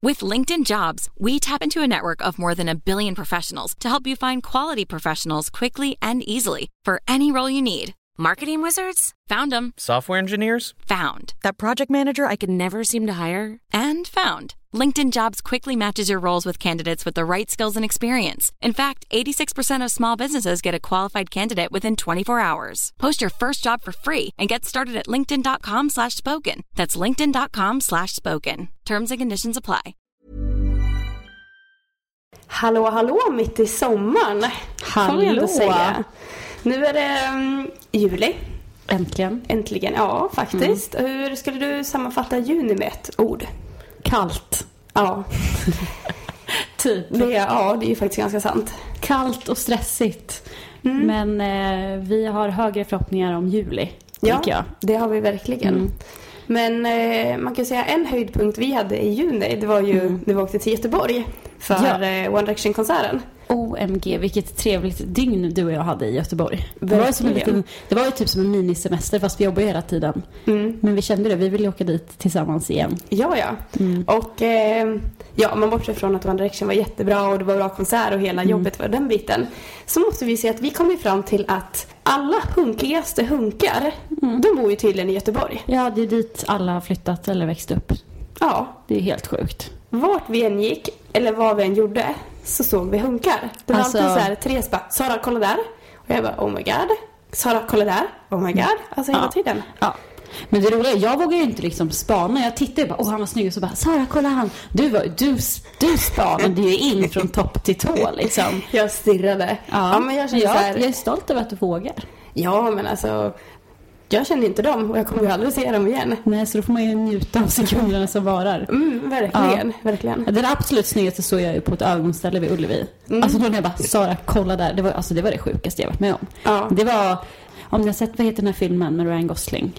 With LinkedIn Jobs, we tap into a network of more than 1 billion professionals to help you find quality professionals quickly and easily for any role you need. Marketing wizards? Found them. Software engineers? Found. That project manager I could never seem to hire? And found. LinkedIn Jobs quickly matches your roles with candidates with the right skills and experience. In fact, 86% of small businesses get a qualified candidate within 24 hours. Post your first job for free and get started at linkedin.com/spoken. That's linkedin.com/spoken. Terms and conditions apply. Hallå, hallå, mitt i sommaren. Hallå. Säga. Nu är det juli. Äntligen, ja, faktiskt. Hur skulle du sammanfatta juni med ett ord? Kallt. Ja. Typ. Det är ju faktiskt ganska sant. Kallt och stressigt. Men vi har högre förhoppningar om juli, tycker jag. Det har vi verkligen. Men man kan säga en höjdpunkt vi hade i juni, det var ju när vi åkte till Göteborg för One Direction-konserten. OMG, vilket trevligt dygn du och jag hade i Göteborg. Det var ju typ som en minisemester, fast vi jobbar ju hela tiden. Men vi kände det, vi ville åka dit tillsammans igen. Ja. Och om man bortser från att One Direction var jättebra och det var bra konsert och hela jobbet var den biten, så måste vi se att vi kom fram till att alla hunkigaste hunkar, de bor ju tydligen i Göteborg. Ja, det är dit alla har flyttat eller växt upp. Ja. Det är helt sjukt. Vart vi än gick, eller vad vi än gjorde, så såg vi hunkar. Det var alltid så här 3 spart. Sara, kolla där. Och jag bara, oh my god. Sara, kolla där. Oh my god. Alltså hela tiden. Ja. Men det roliga, jag vågar ju inte liksom spana. Jag tittar ju bara, han var snygg. Och så bara, Sara, kolla han. Du spanade ju in från topp till tå liksom. Jag stirrade. Ja, men jag känner så här. Jag är stolt över att du vågar. Ja, men alltså, jag känner inte dem och jag kommer ju aldrig se dem igen. Nej, så då får man ju njuta av sekunderna som varar. Verkligen. Den absolut snyggaste såg jag ju på ett ögonställe vid Ullevi. Alltså då när jag bara, Sara, kolla där. Det var det sjukaste jag varit med om. Ja. Det var, om ni har sett, vad heter den här filmen med Ryan Gosling?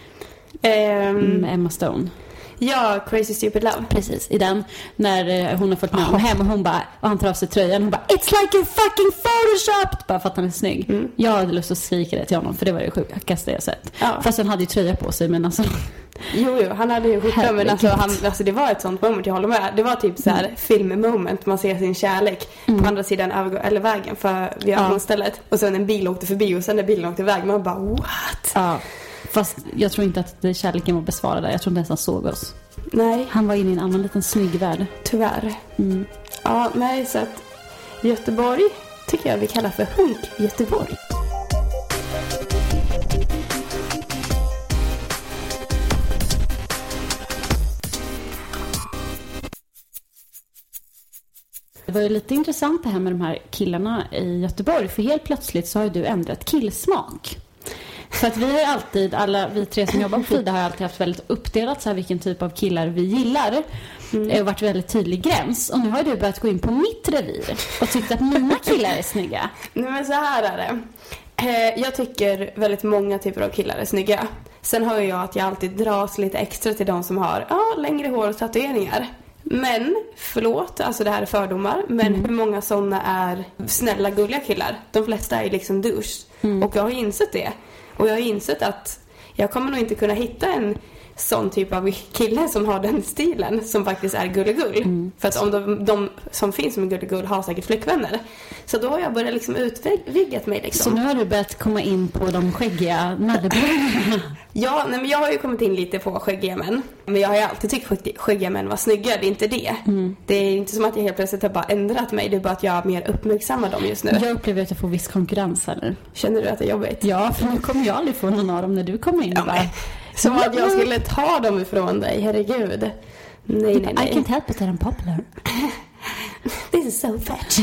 Med Emma Stone. Ja, Crazy Stupid Love. Precis, i den, när hon har fått med honom hem och hon bara, och han tar av sig tröjan, hon bara, it's like you're fucking photoshopped, bara för att han är snygg. Jag hade lust att skrika det till honom, för det var det sjukaste jag sett. Fast han hade ju tröja på sig, men alltså Jo, han hade ju skjorta, men alltså det var ett sånt moment, jag håller med. Det var typ så här film-moment, man ser sin kärlek på andra sidan eller vägen för vid ögonstället. Och sen en bil åkte förbi och sen när bilen åkte iväg, man bara, what? Ja. Fast jag tror inte att kärleken var besvarad där. Jag tror inte ens han såg oss. Nej. Han var inne i en annan liten snygg värld. Tyvärr. Ja, nej, så att Göteborg tycker jag vi kallar för Hunk Göteborg. Det var ju lite intressant det här med de här killarna i Göteborg. För helt plötsligt så har ju du ändrat killsmak. För att vi har alltid, alla vi 3 som jobbar på Frida har alltid haft väldigt uppdelat så här vilken typ av killar vi gillar. Det har varit väldigt tydlig gräns. Och nu har du börjat gå in på mitt revir och tyckt att mina killar är snygga. Nej, men så här är det. Jag tycker väldigt många typer av killar är snygga. Sen hör jag att jag alltid dras lite extra till de som har längre hår och tatueringar. Men, förlåt, alltså det här är fördomar. Men hur många sådana är snälla, gulliga killar? De flesta är liksom douche. Och jag har insett det. Och jag har insett att jag kommer nog inte kunna hitta en sån typ av kille som har den stilen, som faktiskt är gulligull. För att om de som finns som gulligull har säkert flickvänner. Så då har jag börjat liksom utvidgat mig liksom. Så nu har du börjat komma in på de skäggiga nallebröderna. Ja, nej, men jag har ju kommit in lite på skäggiga män. Men jag har ju alltid tyckt skäggiga män var snygga, det är inte det. Det är inte som att jag helt plötsligt har bara ändrat mig. Det är bara att jag mer uppmärksammar dem just nu. Jag upplever att jag får viss konkurrens här nu. Känner du att det är jobbigt? Ja, för nu kommer jag aldrig få någon av dem när du kommer in. Som att jag skulle ta dem ifrån dig, herregud. Nej. I can't help it that I'm popular. This is so fetch.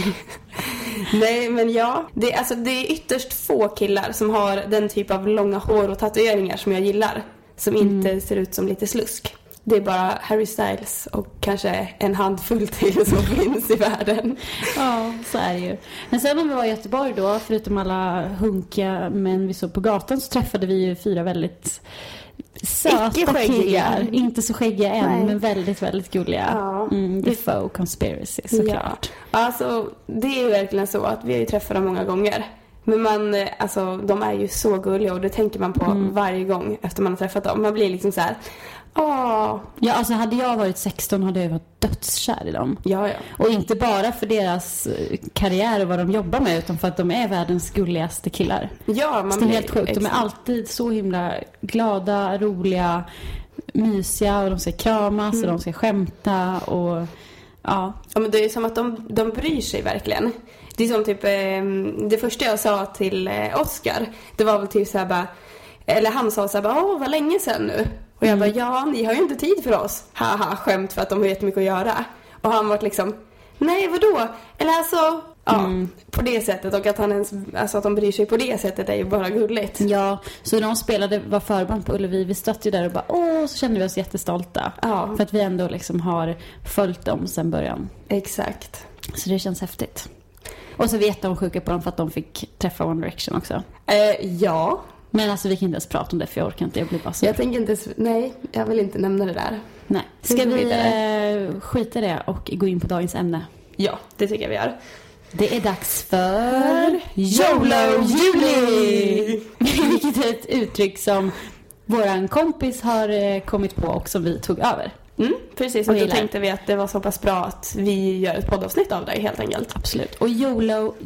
Nej, men det är ytterst få killar som har den typ av långa hår och tatueringar som jag gillar. Som inte ser ut som lite slusk. Det är bara Harry Styles och kanske en handfull till som finns i världen. Ja, så är det ju. Men sen när vi var i Göteborg då, förutom alla hunkiga män vi såg på gatan, så träffade vi ju 4 väldigt söta killar. Inte så skäggiga än, men väldigt, väldigt gulliga. Ja. The Faux Conspiracy, såklart. Ja. Alltså, det är ju verkligen så att vi har ju träffat dem många gånger. Men de är ju så gulliga och det tänker man på varje gång efter man har träffat dem. Man blir liksom så här, Ja, alltså hade jag varit 16 hade jag varit dödskär i dem. Ja. Och inte bara för deras karriär och vad de jobbar med, utan för att de är världens gulligaste killar. Ja, man det är blir helt sjukt. De är alltid så himla glada, roliga, mysiga, och de ska kramas och de ska skämta och ja. Ja, men det är som att de bryr sig verkligen. Det är som typ det första jag sa till Oscar, det var väl typ så här bara, eller han sa så här bara, vad länge sedan nu. Och jag bara, ja, ni har ju inte tid för oss. Haha, skämt för att de har jättemycket att göra. Och han var liksom, nej, vadå? Eller alltså, på det sättet. Och att han ens, alltså att de bryr sig på det sättet är ju bara gulligt. Ja, så de spelade, var förband på Ullevi. Vi stod ju där och bara, så kände vi oss jättestolta. Ja. För att vi ändå liksom har följt dem sedan början. Exakt. Så det känns häftigt. Och så vet de sjuka på dem för att de fick träffa One Direction också. Ja. Men alltså vi kan inte ens prata om det, för jag orkar inte, jag blir bara så. Jag tänker inte, nej, jag vill inte nämna det där. Nej. Ska vi skita det och gå in på dagens ämne? Ja, det tycker jag vi gör. Det är dags för YOLO Juli! Vilket är ett uttryck som våran kompis har kommit på och som vi tog över. Precis, och då tänkte vi att det var så pass bra att vi gör ett poddavsnitt av det helt enkelt. Absolut. Och YOLO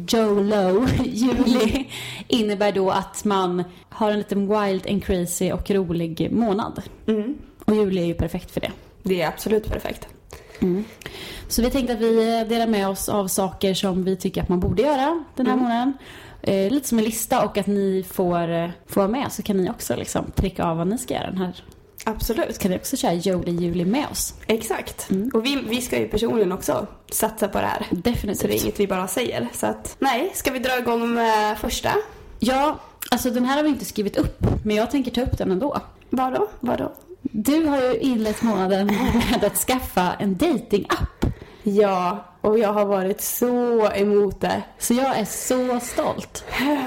Juli innebär då att man har en liten wild and crazy och rolig månad. Och juli är ju perfekt för det. Det är absolut perfekt. Så vi tänkte att vi delar med oss av saker som vi tycker att man borde göra den här månaden. Lite som en lista, och att ni får vara med, så kan ni också liksom pricka av vad ni ska göra den här. Absolut. Kan ni också köra juli med oss? Exakt. Och vi ska ju personligen också satsa på det här. Definitivt. Så det är inget vi bara säger. Så att, nej, ska vi dra igång med första? Ja, alltså den här har vi inte skrivit upp, men jag tänker ta upp den ändå. Vadå? Du har ju inlett månaden med att skaffa en dating-app. Ja, och jag har varit så emot det. Så jag är så stolt.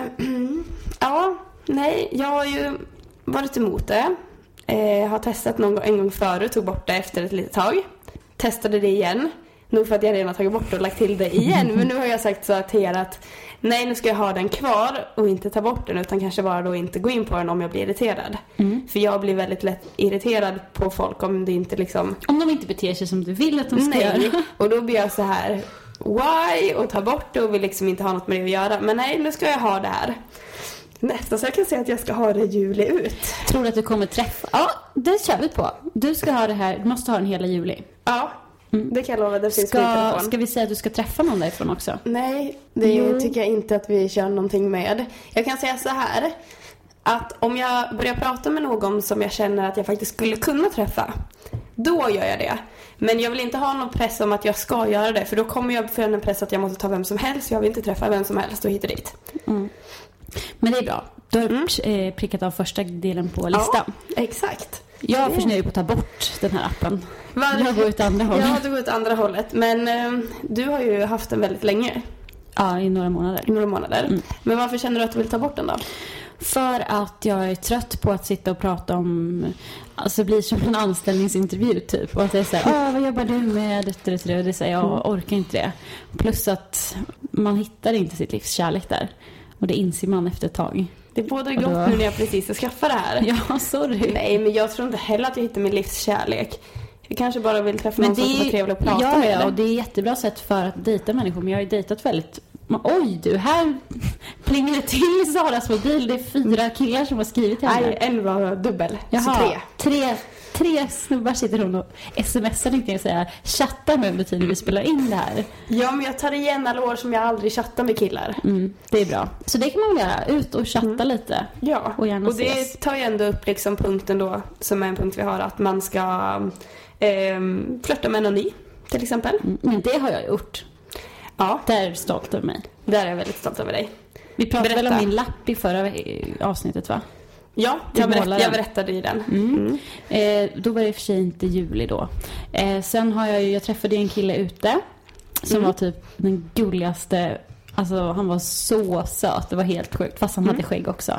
Ja, nej, jag har ju varit emot det. Jag har testat en gång förut, tog bort det efter ett litet tag. Testade det igen. Nog för att jag redan har tagit bort det och lagt till det igen. Men nu har jag sagt så till er att nej, nu ska jag ha den kvar och inte ta bort den, utan kanske bara då inte gå in på den om jag blir irriterad. För jag blir väldigt lätt irriterad på folk om det inte liksom... Om de inte beter sig som du vill att de ska göra. Och då blir jag så här, why? Och ta bort det och vill liksom inte ha något med det att göra. Men nej, nu ska jag ha det här. Nästan så jag kan säga att jag ska ha det juli ut. Tror du att du kommer träffa? Ja, det kör vi på. Du ska ha det här, du måste ha den hela juli. Ja, det kan jag lova. Det finns ska vi säga att du ska träffa någon därifrån också? Nej, det tycker jag inte att vi kör någonting med. Jag kan säga så här, att om jag börjar prata med någon som jag känner att jag faktiskt skulle kunna träffa, då gör jag det. Men jag vill inte ha någon press om att jag ska göra det, för då kommer jag få en press att jag måste ta vem som helst. Jag vill inte träffa vem som helst och hit och dit. Men det är bra. Du har prickat av första delen på listan. Ja, exakt. Jag funderar ju på att ta bort den här appen. Jag går åt andra hållet. Ja, du går åt andra hållet. Men du har ju haft den väldigt länge. Ja, i några månader. Men varför känner du att du vill ta bort den då? För att jag är trött på att sitta och prata om, alltså blir som en anställningsintervju typ. Och att det är såhär, vad jobbar du med? Och det är såhär, jag orkar inte det. Plus att man hittar inte sitt livs kärlek där. Och det inser man efter ett tag. Det bådar gott nu när jag precis har skaffat det här. Ja, sorry. Nej, men jag tror inte heller att jag hittar min livs kärlek. Jag kanske bara vill träffa någon som är trevlig att prata med. Ja, och det är jättebra sätt för att dejta människor. Men jag har ju dejtat väldigt... Oj, du, här plingar det till i Saras mobil. Det är 4 killar som har skrivit till henne. Nej, en var dubbel. Jaha, så 3 snubbar sitter hon och smsar, tänkte jag säga, chattar med under tiden vi spelar in det här. Ja, men jag tar igen alla år som jag aldrig chattar med killar. Det är bra. Så det kan man väl göra, ut och chatta lite. Ja, och gärna det ses. Tar ju ändå upp liksom punkten då, som är en punkt vi har, att man ska flirta med någon ny, till exempel. Men det har jag gjort. Ja. Där är du stolt över mig. Där är jag väldigt stolt över dig. Vi pratade väl om min lapp i förra avsnittet, va? Ja, jag berättade i den. Då var det i och för sig inte juli då. Sen har jag träffade en kille ute som var typ den gulligaste. Alltså han var så söt, det var helt sjukt. Fast han hade skägg också.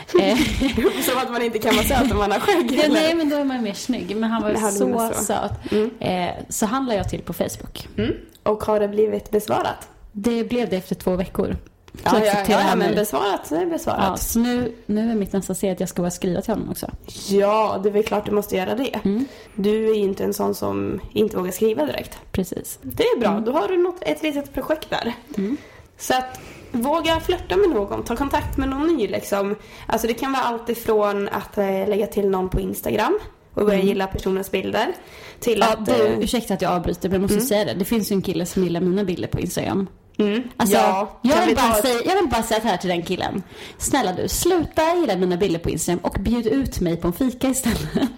Som att man inte kan vara söt om man har skägg. Ja, nej, men då är man mer snygg. Men han var så söt. Så handlade jag till på Facebook. Och har det blivit besvarat? Det blev det efter 2 veckor. Ja, men besvarat är besvarat. Ja, så nu är mitt nästa steg att jag ska bara skriva till honom också. Ja, det är väl klart du måste göra det. Du är inte en sån som inte vågar skriva direkt. Precis. Det är bra, då har du ett litet projekt där. Så att våga flirta med någon, ta kontakt med någon ny liksom. Alltså det kan vara allt ifrån att lägga till någon på Instagram och börja gilla personens bilder till att... ursäkta att jag avbryter, men jag måste säga det. Det finns ju en kille som gillar mina bilder på Instagram. Alltså, jag vill bara säga här till den killen. Snälla du, sluta gilla mina bilder på Instagram och bjud ut mig på en fika istället.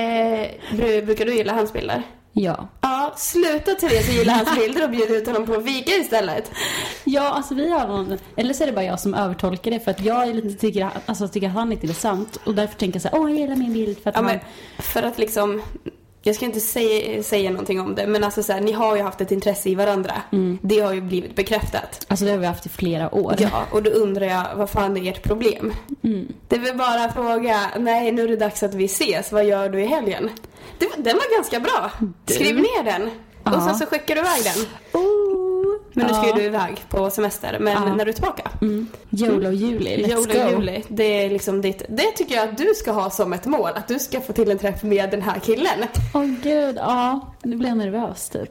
Brukar du gilla hans bilder? Ja. Ja, sluta till det så gillar hans bilder och bjuder ut honom på en fika istället. Ja, alltså vi har någon... Eller så är det bara jag som övertolkar det. För att jag är lite tycker att han är intressant. Och därför tänker jag så här, jag gillar min bild. För att liksom... Jag ska inte säga någonting om det. Men alltså så här, ni har ju haft ett intresse i varandra. Det har ju blivit bekräftat. Alltså det har vi haft i flera år. Ja, och då undrar jag, vad fan är ert problem? Det är väl bara fråga, nej nu är det dags att vi ses. Vad gör du i helgen? Den var ganska bra. Skriv ner den. Och sen så skickar du iväg den. Men nu ska ju du iväg på semester. Men när du är tillbaka. YOLO juli, let's go. Det är liksom ditt. Det tycker jag att du ska ha som ett mål. Att du ska få till en träff med den här killen. Gud, nu blir jag nervös typ.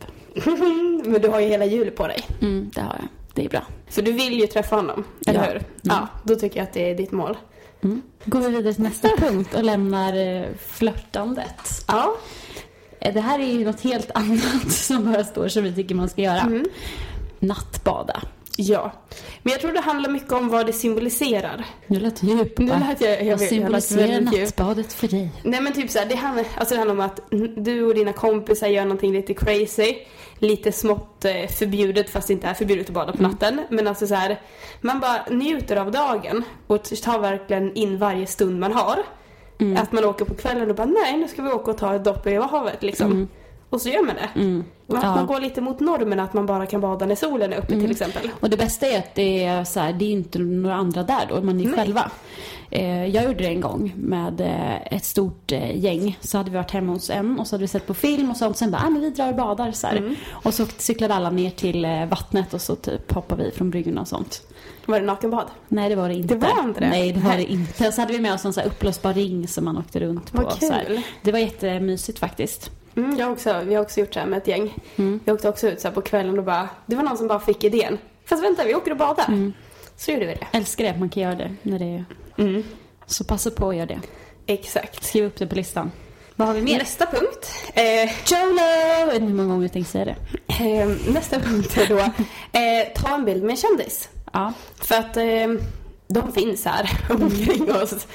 Men du har ju hela juli på dig. Det har jag, det är bra. För du vill ju träffa honom, eller hur? Ja, då tycker jag att det är ditt mål. Går vi vidare till nästa punkt och lämnar flörtandet. Ja. Det här är ju något helt annat som bara står som vi tycker man ska göra. Nattbada. Ja, men jag tror det handlar mycket om vad det symboliserar. Nu lät det djupt. Jag symboliserar nattbadet för dig. Nej men typ så här, det handlar om att du och dina kompisar gör någonting lite crazy. Lite smått förbjudet, fast det inte är förbjudet att bada på natten. Men alltså så här, man bara njuter av dagen och tar verkligen in varje stund man har. Att man åker på kvällen och bara, nej nu ska vi åka och ta ett dopp i havet liksom. Och så gör man det. Man går lite mot normen att man bara kan bada när solen är uppe till exempel. Och det bästa är att det är så här, det är inte några andra där då, man är själva. Jag gjorde det en gång med ett stort gäng. Så hade vi varit hemma hos en och så hade vi sett på film och sånt. Sen bara, men vi drar och badar så här. Och så cyklade alla ner till vattnet och så typ hoppade vi från bryggan och sånt. Var det nakenbad? Nej, det var det inte. Det var inte det? Nej, det var det inte. Så hade vi med oss en så här uppblåsbar ring som man åkte runt på. Vad kul. Så här. Det var jättemysigt faktiskt. Vi har också gjort så här med ett gäng. Vi åkte också ut så här på kvällen och bara, det var någon som bara fick idén. Fast vänta, vi åker och badar. Så gjorde vi det. Älskar det att man kan göra det när det är... Så passa på att göra det. Exakt. Skriv upp det på listan. Vad har vi mer? Nästa punkt. YOLO! Jag vet inte hur många gånger jag tänkte säga det. Nästa punkt är då ta en bild med en kändis. Ja. För att de finns här omkring oss.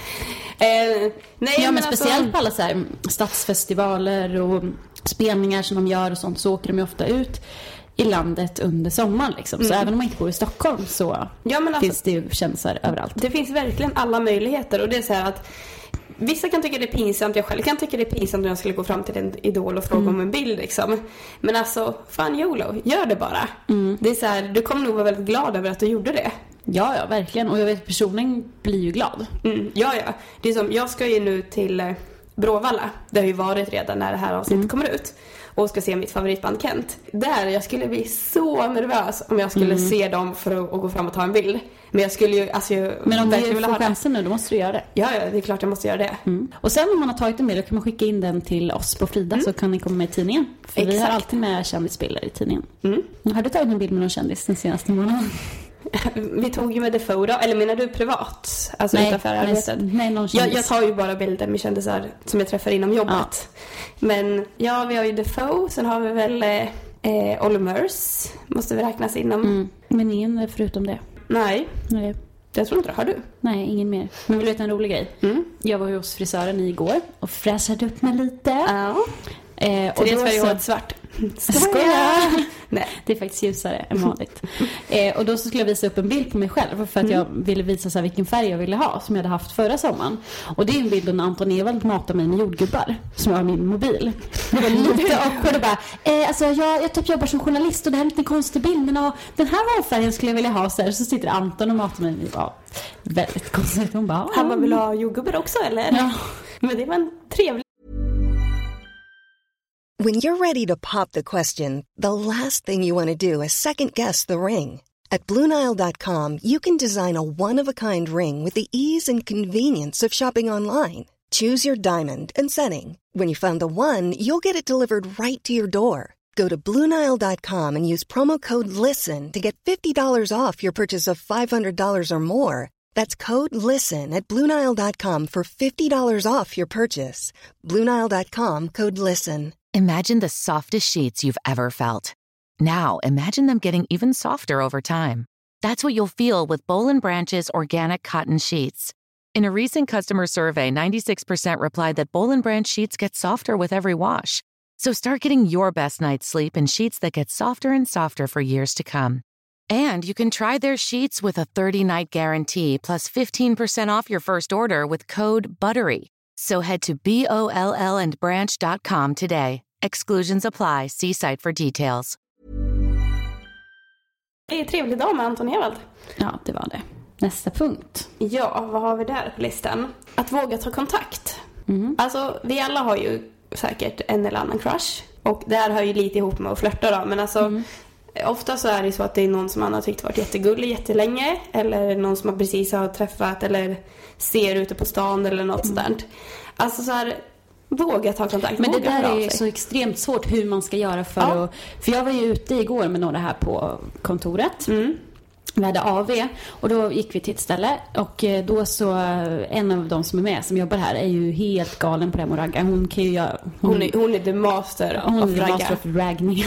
Men speciellt på alla så här stadsfestivaler och spelningar som de gör och sånt, så åker de ju ofta ut i landet under sommaren liksom. Så även om man inte bor i Stockholm så finns det ju kändisar överallt. Det finns verkligen alla möjligheter och det är så här att vissa kan tycka det är pinsamt, jag själv kan tycka det är pinsamt om jag skulle gå fram till en idol och fråga om en bild liksom. Men alltså, fan YOLO, gör det bara. Det är så här, du kommer nog vara väldigt glad över att du gjorde det. Ja, verkligen. Och jag vet, personen blir ju glad. Ja. Det är som, jag ska ju nu till Bråvalla. Det har ju varit redan när det här avsnittet kommer ut. Och ska se mitt favoritband Kent. Jag skulle bli så nervös om jag skulle se dem för att gå fram och ta en bild. Men jag skulle ju, men om du får chansen nu, då måste du göra det. Ja, det är klart jag måste göra det. Och sen om man har tagit en bild, då kan man skicka in den till oss på Frida, så kan ni komma med i tidningen. För vi har alltid med kändisbilder i tidningen. Har du tagit en bild med någon kändis den senaste månaden? Vi tog ju med Defoe då. Eller menar du privat? Alltså nej, utanför arbetet? Nej, någon kändis. Jag tar ju bara bilder med kändisar som jag träffar inom jobbet. Men ja, vi har ju Defoe. Sen har vi väl Olly Murs. Måste vi räknas inom. Men ingen förutom det? Nej. Jag tror inte det. Har du? Nej, ingen mer. Men vill du veta en rolig grej? Jag var hos frisören igår och fräschade upp mig lite. Ja. Och det då ska ju ha ett svart. Skoja! Nej. Det är faktiskt ljusare än vanligt. Och då så skulle jag visa upp en bild på mig själv för att jag ville visa så här vilken färg jag ville ha som jag hade haft förra sommaren. Och det är en bild när Anton Ewald matar mig med jordgubbar som har min mobil. Det var lite awkward och bara alltså jag typ jobbar som journalist och det här är en lite konstig bild, men den här hårfärgen skulle jag vilja ha så här. Så sitter Anton och matar mig med väldigt konstigt. Hon bara han bara vill ha jordgubbar också eller? Ja. Men det var en trevlig. When you're ready to pop the question, the last thing you want to do is second guess the ring. At BlueNile.com, you can design a one-of-a-kind ring with the ease and convenience of shopping online. Choose your diamond and setting. When you find the one, you'll get it delivered right to your door. Go to BlueNile.com and use promo code LISTEN to get $50 off your purchase of $500 or more. That's code LISTEN at BlueNile.com for $50 off your purchase. BlueNile.com, code LISTEN. Imagine the softest sheets you've ever felt. Now, imagine them getting even softer over time. That's what you'll feel with Boll & Branch's organic cotton sheets. In a recent customer survey, 96% replied that Boll & Branch sheets get softer with every wash. So start getting your best night's sleep in sheets that get softer and softer for years to come. And you can try their sheets with a 30-night guarantee plus 15% off your first order with code BUTTERY. So head to BOLLandbranch.com today. Exclusions apply. See site for details. Det är en trevlig dag med Anton Ewald. Ja, det var det. Nästa punkt. Ja, vad har vi där på listan? Att våga ta kontakt. Alltså, vi alla har ju säkert en eller annan crush. Och det här hör ju lite ihop med att flirta då. Men alltså, ofta så är det så att det är någon som man har tyckt varit jättegullig jättelänge. Eller någon som man precis har träffat eller ser ute på stan eller något sådant. Alltså så här, våga ta kontakt. Men det där är så extremt svårt hur man ska göra för att... För jag var ju ute igår med några här på kontoret. Vi hade AV och då gick vi till ett ställe och då så en av de som är med som jobbar här är ju helt galen på det här med att ragga. Hon kan ju göra... Hon är the master of ragga. Master of raggning.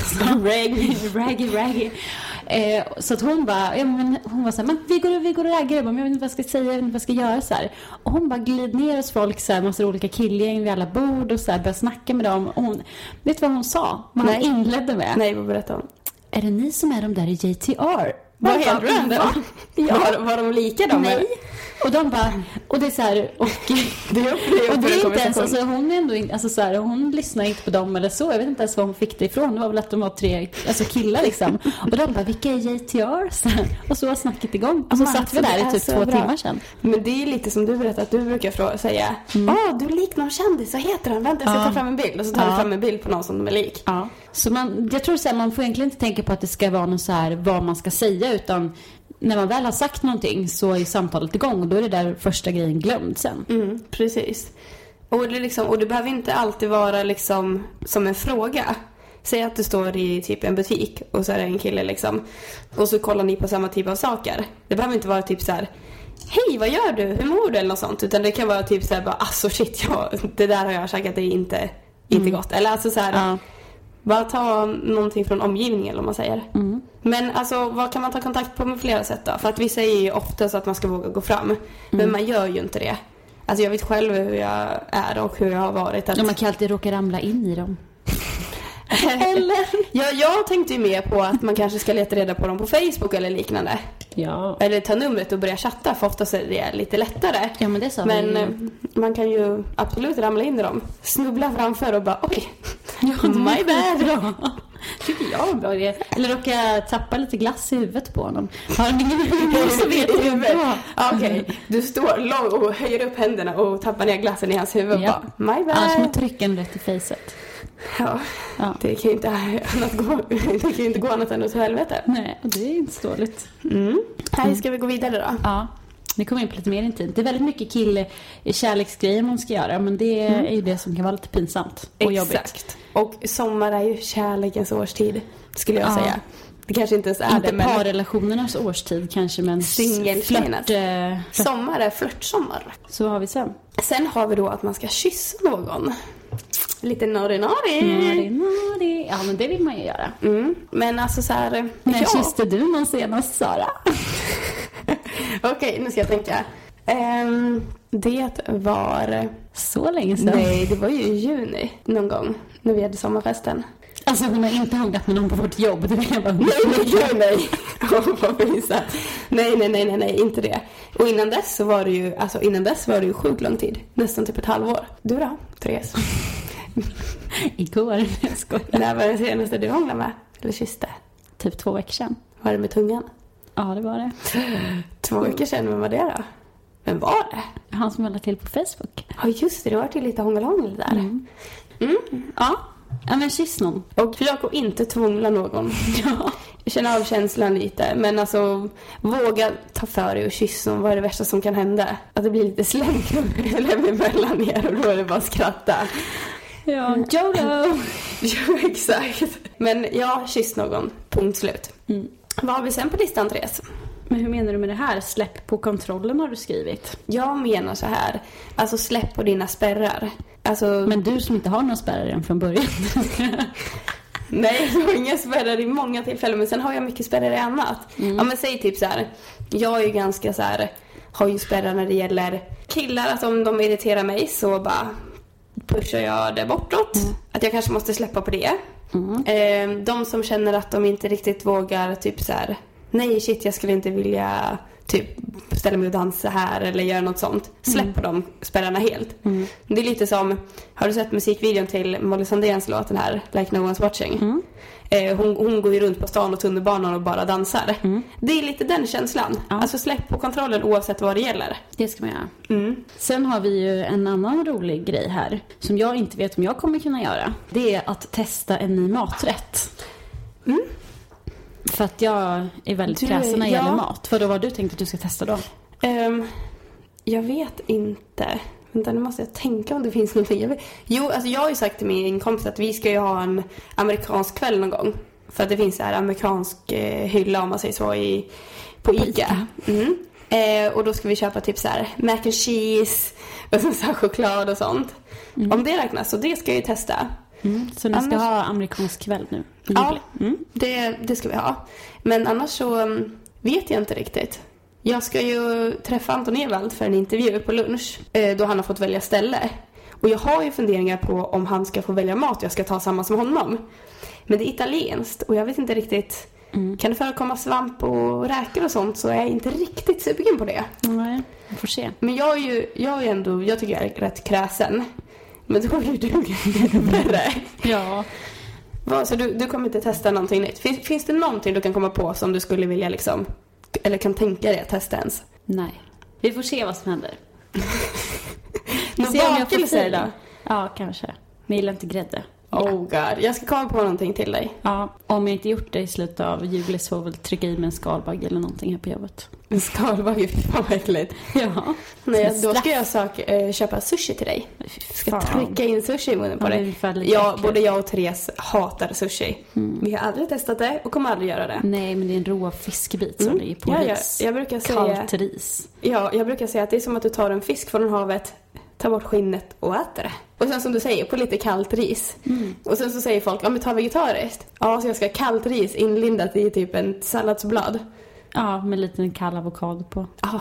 Raggy. Så att hon bara, hon var så här, men vi går och raggar. Jag vet inte vad jag ska säga, jag vet inte vad jag ska göra så här. Och hon bara glid ner hos folk så här, massa olika killgäng vid alla bord och så här, började snacka med dem. Och hon, vet du vad hon sa? Hon inledde med. Nej, vad berättade hon? Är det ni som är de där i JTR? Vad heter de? Ja. Var de lika de? Nej. Och de bara, och det är så här, och det är inte ens, alltså hon är ändå alltså så här, hon lyssnar inte på dem eller så, jag vet inte ens var hon fick det ifrån, det var väl att de var 3 alltså killar liksom, och de bara, vilka är JTR? Så här, och så var snacket igång, och så satt vi där i typ 2 timmar sedan. Men det är lite som du berättade att du brukar säga, du liknar någon kändis, vad heter han? Vänta, jag ska ta fram en bild, och så tar du fram en bild på någon som de är lik. Ja. Så jag tror så här, man får egentligen inte tänka på att det ska vara någon så här, vad man ska säga, utan när man väl har sagt någonting så är samtalet igång och då är det där första grejen glömd sen. Precis. Och det behöver inte alltid vara liksom som en fråga. Säg att du står i typ en butik och så är det en kille liksom, och så kollar ni på samma typ av saker. Det behöver inte vara typ så här: hej, vad gör du? Hur mår du? Eller något sånt. Utan det kan vara typ så här, bara, alltså shit, det där har jag sagt att det är inte gott. Eller alltså så här, bara ta någonting från omgivningen, eller vad man säger. Men alltså, vad kan man ta kontakt på med flera sätt då? För att vi säger ju ofta så att man ska våga gå fram. Men man gör ju inte det. Alltså jag vet själv hur jag är och hur jag har varit. Att... Ja, man kan alltid råka ramla in i dem. Eller? Ja, jag tänkte ju mer på att man kanske ska leta reda på dem på Facebook eller liknande. Ja. Eller ta numret och börja chatta, för ofta så är det lite lättare. Ja, men det sa men man kan ju absolut ramla in i dem. Snubbla framför och bara, oj, my bad. Tycker jag är bra idé. Eller råka tappa lite glass i huvudet på honom. Har han ingen huvud så vet du bra. Okej, du står lång och höjer upp händerna och tappar ner glassen i hans huvud och bara, my bad. Annars man trycker en rätt i facet. Ja, det kan ju inte gå annat än åt helvete. Nej, och det är inte så dåligt. Här ska vi gå vidare då. Ja, vi kommer in på lite mer intimt. Det är väldigt mycket kärleksgrejer man ska göra, men det är ju det som kan vara lite pinsamt och jobbigt. Exakt. Och sommar är ju kärlekens årstid, skulle jag säga. Det kanske inte ens är inte det, men årstid kanske, men flört. Sommar är flörtsommar. Så har vi sen. Sen har vi då att man ska kyssa någon. Lite nori. Ja, men det vill man ju göra. Men alltså så här... När kysste du någon senast, Sara? Okej, nu ska jag tänka. Det var... Så länge sedan? Nej, det var ju i juni någon gång när vi hade sommarfesten. Alltså hon har inte hånglat med någon på vårt jobb. Det vill jag bara... Nej, inte det. Och innan dess var det ju sjukt lång tid. Nästan typ ett halvår. Du då, Therese? Igår, jag skojar. När var det senaste du hånglade med? Eller kysste? Typ 2 veckor sedan. Var det med tungan? Ja, det var det. 2 veckor sedan, vem var det då? Vem var det? Han som höll till på Facebook. Ja, just det. Det var till lite hångel där. Ja, Ja, men kyss någon. Och försök att inte tvångla någon. Ja. Jag känner av känslan lite. Men alltså, våga ta för dig och kyssa någon. Vad är det värsta som kan hända? Att det blir lite släng emellan er och då är det bara att skratta. Ja, YOLO! Ja, exakt. Men ja, kyss någon. Punkt slut. Vad har vi sen på listan, Therese? Men hur menar du med det här? Släpp på kontrollen har du skrivit. Jag menar så här. Alltså släpp på dina spärrar. Alltså... Men du som inte har några spärrar än från början. Nej, jag har inga spärrar i många tillfällen. Men sen har jag mycket spärrar i annat. Ja, men säg typ så här. Jag är ju ganska så här. Har ju spärrar när det gäller killar. Att om de irriterar mig så bara pushar jag det bortåt. Att jag kanske måste släppa på det. De som känner att de inte riktigt vågar typ så här. Nej, shit, jag skulle inte vilja typ ställa mig och dansa här eller göra något sånt. Släpp på de spärrarna helt. Det är lite som, har du sett musikvideon till Molly Sandéns låt, den här Like No One's Watching? Hon går ju runt på stan och tunnelbanan och bara dansar. Det är lite den känslan. Alltså släpp på kontrollen oavsett vad det gäller. Det ska man göra. Sen har vi ju en annan rolig grej här som jag inte vet om jag kommer kunna göra. Det är att testa en ny maträtt. För att jag är väldigt kräsen när det gäller mat. För då var du tänkt att du ska testa då? Jag vet inte. Vänta, nu måste jag tänka om det finns någonting. Jo, alltså jag har ju sagt till min kompis att vi ska ju ha en amerikansk kväll någon gång. För att det finns så här amerikansk hylla, om man säger så, på Ica. Och då ska vi köpa typ så här mac and cheese och så här choklad och sånt. Om det räknas, så det ska jag ju testa. Så ni ska ha amerikansk kväll nu? Ja, det ska vi ha. Men annars så vet jag inte riktigt. Jag ska ju träffa Anton Ewald för en intervju på lunch. Då han har fått välja ställe. Och jag har ju funderingar på om han ska få välja mat jag ska ta samma som honom. Men det är italienskt och jag vet inte riktigt. Kan det förekomma svamp och räkor och sånt, så är jag inte riktigt sugen på det. Nej, vi får se. Men jag tycker jag är rätt kräsen. Men då är ju du värre. Ja. Så du kommer inte testa någonting nytt? Finns det någonting du kan komma på som du skulle vilja liksom, eller kan tänka dig att testa ens? Nej. Vi får se vad som händer. Någon bakelse då? Ja, kanske. Men jag gillar inte grädde. Oh god, jag ska komma på någonting till dig. Ja, om jag inte gjort det i slutet av juli så väl trycka i med en skalbagge eller någonting här på jobbet. En skalbagge, fy fan vad äckligt. Ja. Nej, då ska jag köpa sushi till dig. Ska trycka in sushi i munnen på dig. Både jag och Therese hatar sushi. Vi har aldrig testat det och kommer aldrig göra det. Nej, men det är en rå fiskbit som ligger på ris. Jag brukar säga, kallt ris. Ja, jag brukar säga att det är som att du tar en fisk från havet, tar bort skinnet och äter det. Och sen som du säger, på lite kallt ris. Och sen så säger folk, ja men ta vegetariskt. Ja, så jag ska ha kallt ris inlindat i typ en salladsblad. Ja, med lite en kall avokado på. Ja,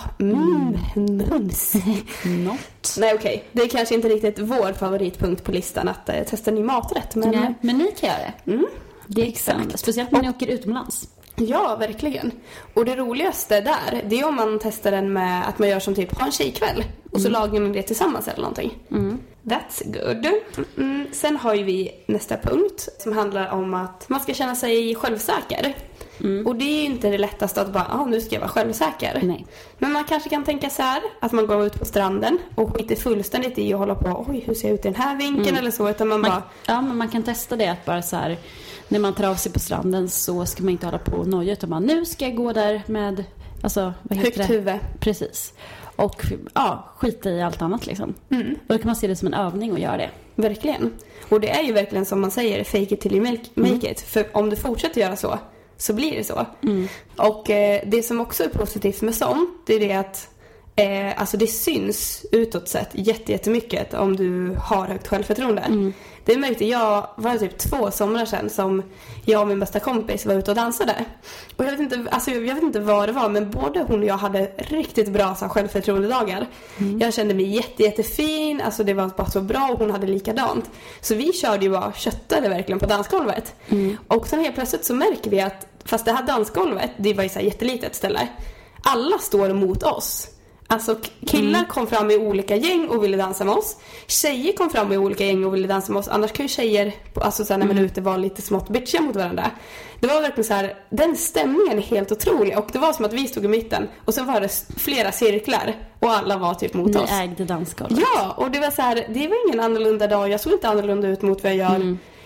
mums. Något. Nej, okej. Det är kanske inte riktigt vår favoritpunkt på listan att testa ny maträtt. Men, nej, men ni kan göra det. Det är exakt. Speciellt när ni åker utomlands. Ja, verkligen. Och det roligaste där, det är om man testar den med att man gör som typ, ha en tjejkväll. Och så lagar man det tillsammans eller någonting. That's good. Sen har ju vi nästa punkt som handlar om att man ska känna sig självsäker. Och det är ju inte det lättaste att bara, nu ska jag vara självsäker. Nej. Men man kanske kan tänka så här, att man går ut på stranden och skiter fullständigt i att hålla på, oj, hur ser jag ut i den här vinkeln eller så, utan man bara... Ja, men man kan testa det att bara så här, när man tar av sig på stranden så ska man inte hålla på och noja, utan man, nu ska jag gå där med, alltså, vad heter högt huvud. Precis. Och skita i allt annat liksom. Och då kan man se det som en övning och göra det. Verkligen. Och det är ju verkligen som man säger, fake it till you make it. För om du fortsätter göra så blir det så. Och det som också är positivt med sånt, det är det att alltså det syns utåt sett jättemycket om du har högt självförtroende. Det märkte jag, var typ 2 somrar sedan som jag och min bästa kompis var ute och dansade. Och jag vet inte vad det var, men både hon och jag hade riktigt bra så självförtroendedagar. Jag kände mig jättefin, alltså det var bara så bra och hon hade likadant. Så vi körde ju bara, köttade verkligen på dansgolvet. Och sen helt plötsligt så märker vi att, fast det här dansgolvet, det var ju så här jättelitet ställe, alla står mot oss. Alltså killar kom fram i olika gäng och ville dansa med oss. Tjejer kom fram i olika gäng och ville dansa med oss. Annars kan ju tjejer, alltså så här, när man är ute, var lite smått bitchiga mot varandra. Det var verkligen så här, den stämningen är helt otrolig. Och det var som att vi stod i mitten och sen var det flera cirklar och alla var typ mot oss. Ni ägde dansgolvet. Ja, och det var så här, det var ingen annorlunda dag. Jag såg inte annorlunda ut mot vad jag gör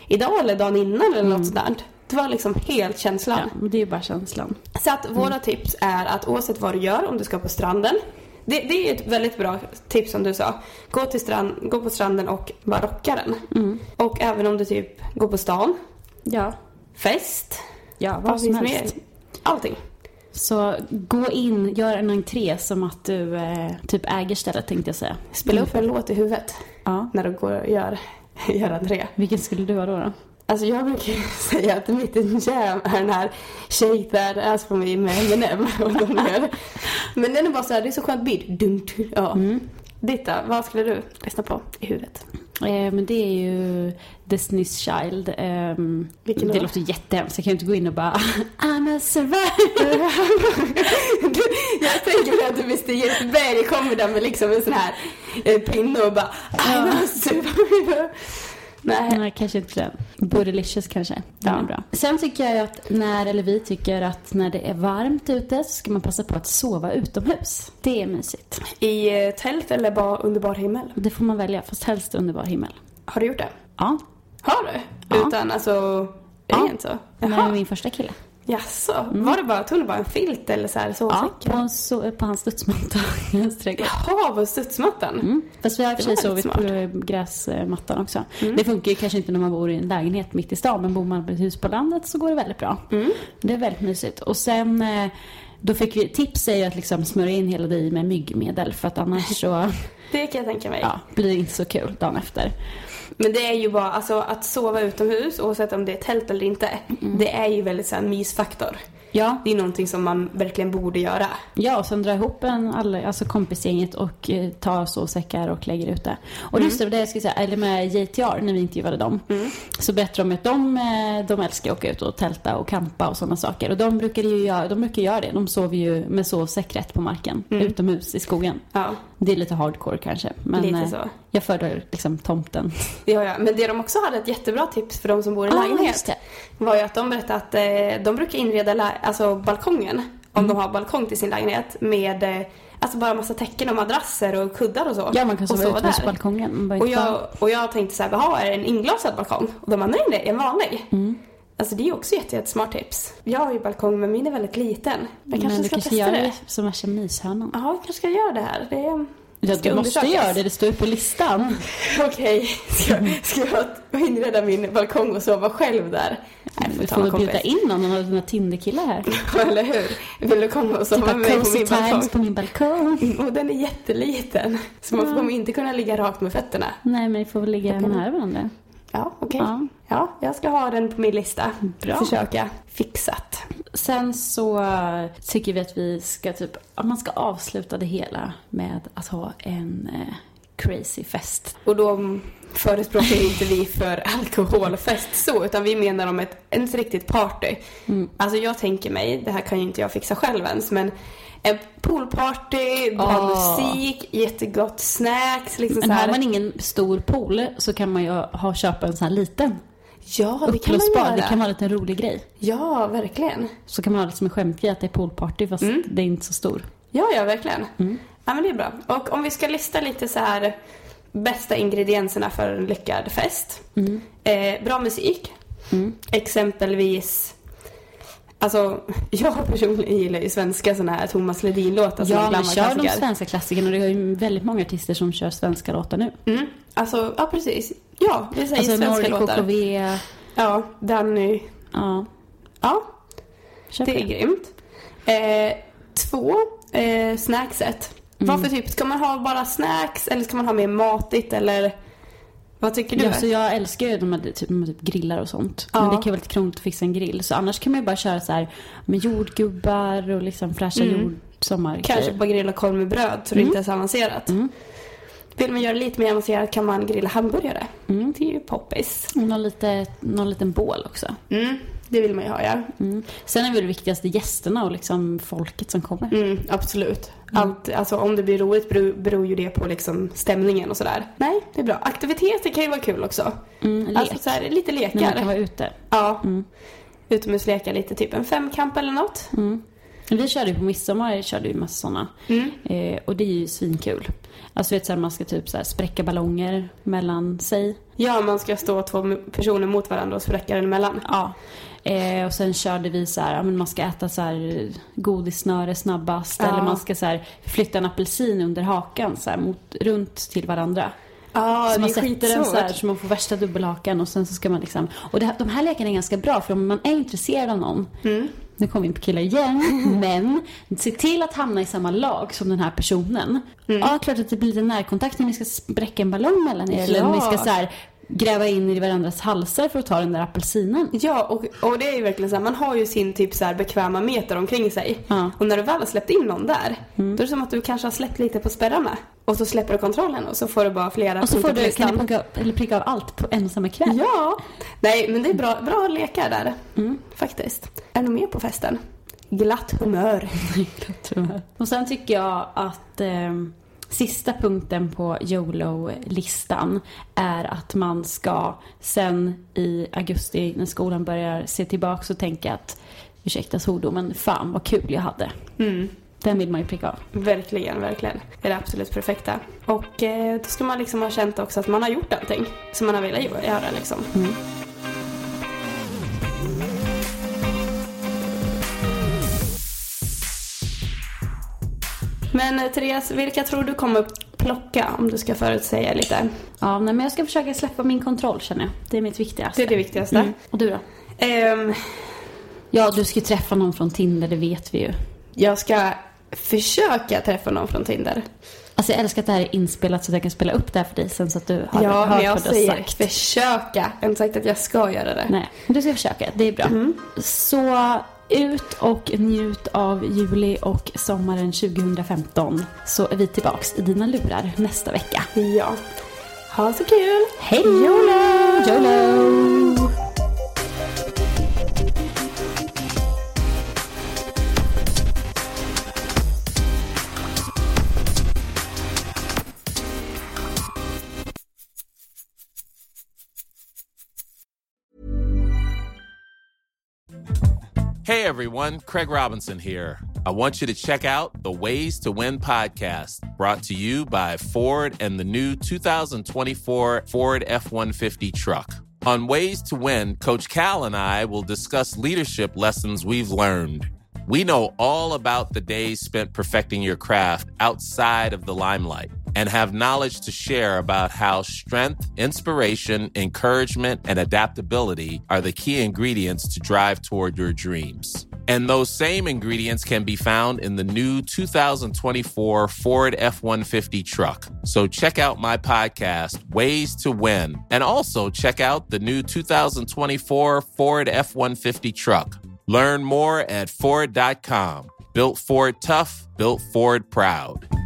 idag eller dagen innan eller något sådant. Det var liksom helt känslan. Ja, men det är ju bara känslan. Så att våra tips är att oavsett vad du gör, om du ska på stranden. Det är ett väldigt bra tips som du sa. Gå på stranden och bara rocka den. Och även om du typ går på stan. Ja. Fest. Ja, vad som helst. Allting. Så gå in, gör en entré som att du typ äger stället, tänkte jag säga. Spela upp en låt i huvudet. Ja. När du går och gör entré. Vilken skulle du ha då? Alltså jag brukar säga att mitt jam är den här Shake That Ass For Me med Eminem. Men den är bara så här, det är så skönt beat. Ja. Ditta, vad skulle du lyssna på i huvudet? Men det är ju Destiny's Child. Det låter jättehemskt. Jag kan ju inte gå in och bara I'm a survivor. Jag tänker att du visste Göteborg kommer där med liksom en sån här pinne och bara I'm a survivor. Nej, kanske inte den. Bootylicious kanske. Den är bra. Sen tycker jag att vi tycker att när det är varmt ute så ska man passa på att sova utomhus. Det är mysigt. I tält eller bara underbar himmel? Det får man välja, fast helst underbar himmel. Har du gjort det? Ja. Har du? Ja. Utan alltså rent så? Med min första kille. Jaså, var det bara, tog du bara en filt eller så här sovsäck? Ja, på hans studsmatta. Jaha, på studsmattan? Fast vi har i och för sig sovit på gräsmattan också. Det funkar ju kanske inte när man bor i en lägenhet mitt i stan, men bor man på ett hus på landet så går det väldigt bra. Det är väldigt mysigt. Och sen då fick vi tips är att liksom smörja in hela dig med myggmedel, för att annars så det kan jag tänka mig. Ja, blir det inte så kul dagen efter. Men det är ju bara, alltså att sova utomhus, oavsett om det är tält eller inte, det är ju väldigt så här mysfaktor. Ja. Det är någonting som man verkligen borde göra. Ja, och sen dra ihop alltså kompisgänget och ta sovsäckar och lägger ut det. Och just det jag ska säga, eller med JTR när vi intervjuade dem, så berättade de att de älskar att åka ut och tälta och campa och sådana saker. Och de brukar göra det. De sover ju med sovsäck rätt på marken, utomhus i skogen. Ja. Det är lite hardcore kanske, men lite så. Jag föredrar liksom tomten. Ja, men det de också hade ett jättebra tips för de som bor i lägenhet var ju att de berättade att de brukar inreda balkongen, om de har balkong till sin lägenhet, med alltså bara massa täcken och madrasser och kuddar och så. Ja, man kan sova ute på balkongen. Och jag tänkte så här, är det en inglasad balkong? Och de bara, nej, det är en vanlig. Alltså det är också jättesmart tips. Jag har ju balkong, men min är väldigt liten. Jag kanske ska testa göra det. Som värsta myshörnan. Ja, jag kanske ska göra det här. Du måste göra det står på listan. Okej, ska jag inreda min balkong och sova själv där? Du får bjuda in någon av dina Tinder-killar här. Eller hur? Vill du komma och sova med mig på min balkong? På min balkong. Och den är jätteliten. Så man kommer inte kunna ligga rakt med fötterna. Nej, men ni får väl ligga nära varandra. Ja, okej. Ja, jag ska ha den på min lista. Bra. Försöka fixat. Sen så tycker vi att vi ska att man ska avsluta det hela med att ha en crazy fest. Och då förespråkar inte vi för alkoholfest så, utan vi menar om ett riktigt party. Alltså jag tänker mig, det här kan ju inte jag fixa själv ens, men en poolparty, bra musik, jättegott snacks. Liksom men har man ingen stor pool så kan man ju köpa en sån här liten. Ja, det kan man göra. Det kan vara en liten rolig grej. Ja, verkligen. Så kan man ha det som en skämtgrej att det är poolparty, fast det är inte så stor. Ja, verkligen. Ja, men det är bra. Och om vi ska lista lite så här bästa ingredienserna för en lyckad fest. Bra musik. Exempelvis, alltså jag personligen gillar ju svenska såna här Thomas Ledin-låtar. Ja, men kör de svenska klassikerna, och det är ju väldigt många artister som kör svenska låtar nu. Alltså, ja precis. Ja, det säger alltså, svenska låtar. KKV. Ja, Danny. Ja, det är grymt. 2, snackset. Varför typ, ska man ha bara snacks eller ska man ha mer matigt, eller vad tycker du? Ja, så jag älskar ju de här typ grillar och sånt. Men det kan vara lite krångligt att fixa en grill. Så annars kan man ju bara köra så här med jordgubbar och liksom fräscha sommargrejer. Kanske bara grilla korv med bröd så det inte är så avancerat. Vill man göra lite mer avancerat kan man grilla hamburgare. Det är ju poppis. Och någon liten bål också. Det vill man ju ha, ja. Sen är väl det viktigaste gästerna och liksom folket som kommer. Absolut. Alltså om det blir roligt beror ju det på liksom stämningen och sådär. Nej, det är bra. Aktiviteter kan ju vara kul också. Alltså så här, lite lekar. När man kan vara ute. Ja. Utomhusleka lite, typ en femkamp eller något. Vi körde ju på midsommar, körde ju massa sådana. Och det är ju svinkul. Alltså vet så här, man ska typ så här spräcka ballonger mellan sig. Ja, man ska stå 2 personer mot varandra och spräcka den emellan. Ja. Och sen körde vi så här, man ska äta så här godissnöre snabbast. Eller man ska så här flytta en apelsin under hakan så här, runt till varandra. Så man sätter den så här så man får värsta dubbelhakan. Och sen så ska man liksom... Och de här lekarna är ganska bra. För om man är intresserad av någon... Nu kommer vi in på killar igen. Men se till att hamna i samma lag som den här personen. Ja, klart att det blir lite närkontakt när ni ska spräcka en ballong mellan er. Eller om ni ska så här... gräva in i varandras halsar för att ta den där apelsinen. Ja, och det är ju verkligen så här, man har ju sin typ så här bekväma meter omkring sig. Och när du väl har släppt in någon där, då är det som att du kanske har släppt lite på spärrarna. Och så släpper du kontrollen och så får du bara flera. Och så får du, kan du pricka av allt på en och samma kväll. Ja, nej men det är bra lekar där. Faktiskt. Är det mer på festen? Glatt humör. Och sen tycker jag att... sista punkten på YOLO-listan är att man ska sen i augusti när skolan börjar se tillbaka och tänka att ursäkta svordomen, fan vad kul jag hade. Den vill man ju pricka av. Verkligen, verkligen. Det är det absolut perfekta. Och då ska man liksom ha känt också att man har gjort allting som man har velat göra liksom. Men Therese, vilka tror du kommer plocka om du ska förutsäga lite? Ja, men jag ska försöka släppa min kontroll, känner jag. Det är mitt viktigaste. Det är det viktigaste. Och du då? Ja, du ska träffa någon från Tinder, det vet vi ju. Jag ska försöka träffa någon från Tinder. Alltså jag älskar att det här är inspelat så att jag kan spela upp det här för dig sen så att du har hört men jag vad du har säger sagt. Försöka. Jag har inte sagt att jag ska göra det. Nej, men du ska försöka. Det är bra. Så ut och njut av juli och sommaren 2015 så är vi tillbaks i dina lurar nästa vecka. Ja. Ha så kul! Hej då! YOLO! YOLO! Hey everyone, Craig Robinson here. I want you to check out the Ways to Win podcast, brought to you by Ford and the new 2024 Ford F-150 truck. On Ways to Win, Coach Cal and I will discuss leadership lessons we've learned. We know all about the days spent perfecting your craft outside of the limelight and have knowledge to share about how strength, inspiration, encouragement, and adaptability are the key ingredients to drive toward your dreams. And those same ingredients can be found in the new 2024 Ford F-150 truck. So check out my podcast, Ways to Win, and also check out the new 2024 Ford F-150 truck. Learn more at Ford.com. Built Ford tough, built Ford proud.